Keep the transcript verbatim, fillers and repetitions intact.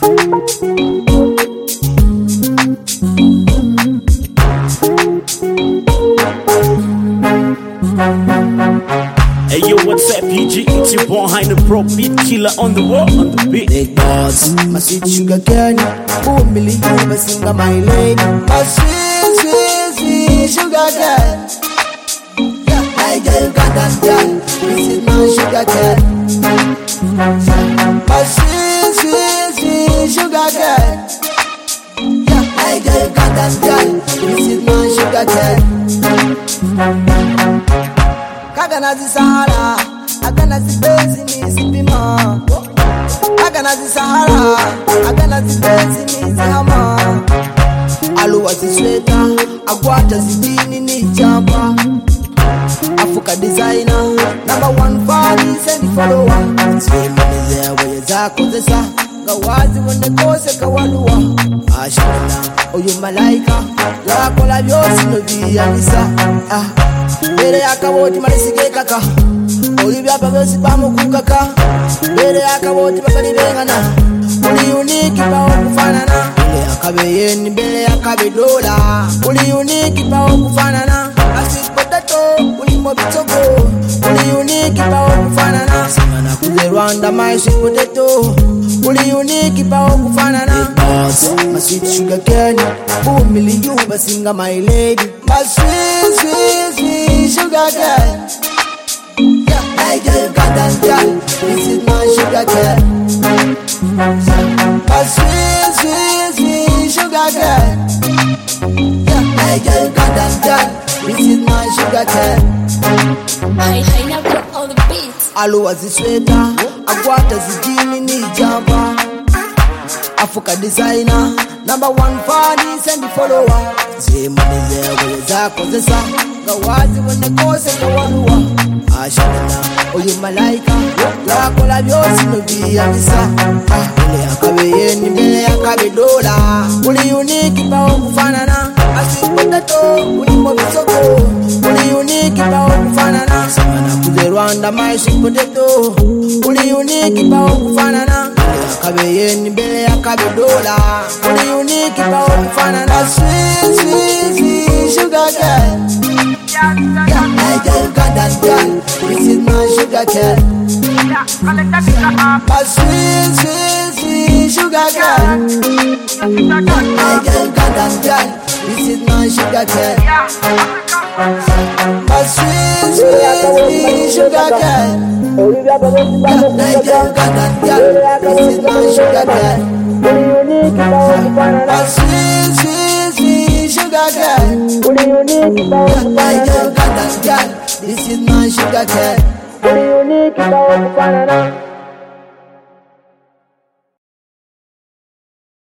Hey yo, what's up, P G? It's your boy behind the pro beat killer on the wall, on the beat. Big boss, my sweet sugar candy, oh Millie, you my singer, my lady, my sweet, sweet, sweet sugar candy. Yeah, I get got that girl, this is my sugar candy. My sweet, sweet, sweet sugar candy. Yeah, I get got that girl, this is my sugar candy. Kagana zi Sahara, agana zi bezi ni sipima. Kagana zi Sahara, agana zi bezi ni zihama. Aluwa zi sweta, agwata zi dini ni jamba. Africa designer, number one party, send the follower. Say money there, where you zako zesa. Gawazi wende kose kawaluwa. Ashana, oyu malaika. Lako la vyosi no viyanisa. Ah. Bere yakaboti malisige kaka Oli byapa byosi bamukukaka Bere yakaboti bakali bengana Uli uniki bawo kufanana Bere yakabeyeni bere yakabedola Uli uniki bawo kufanana Asik potato uli mobitoko Uli uniki bawo kufanana Singana kuze Rwanda my sweet potato Uli uniki bawo kufanana Big boss, my sweet sugar candy Oh Millie you basinga my lady My sweet sweet sweet sugar girl. Yeah, I get got that girl. This is my sugar girl. My sweet, sweet, sweet sugar girl. Yeah, I get got that girl. This is my sugar girl. I I never on the beat. Aluwa zi sweta, agwata zi jini ni jamba. Africa designer, number one party, send the follower. Say money there, where zako zesa. Gawazi wende kose kawaluwa. Ashana, oyu malaika. Lako la vyosi no viyanisa. Bele yakabeyeni, bele yakabedola. Uli uniki bawo kufanana. Asik potato, uli mobisoko. Uli uniki bawo kufanana. Singana kuze Rwanda my sweet potato. Uli uniki bawo kufanana. Bele yakabeyeni, bele yakabedola. Uli uniki bawo kufanana. Sweet, sweet, sweet sugar girl. Yeah, I get got that girl. This is my sugar girl. My sweet, sweet, sweet sugar girl. I get got that girl. This is my sugar girl. My sweet, sweet, sweet sugar girl. I get got that girl. This is my sugar girl. My sweet, sweet, sweet sugar girl. I get got that girl. This is my sugar girl.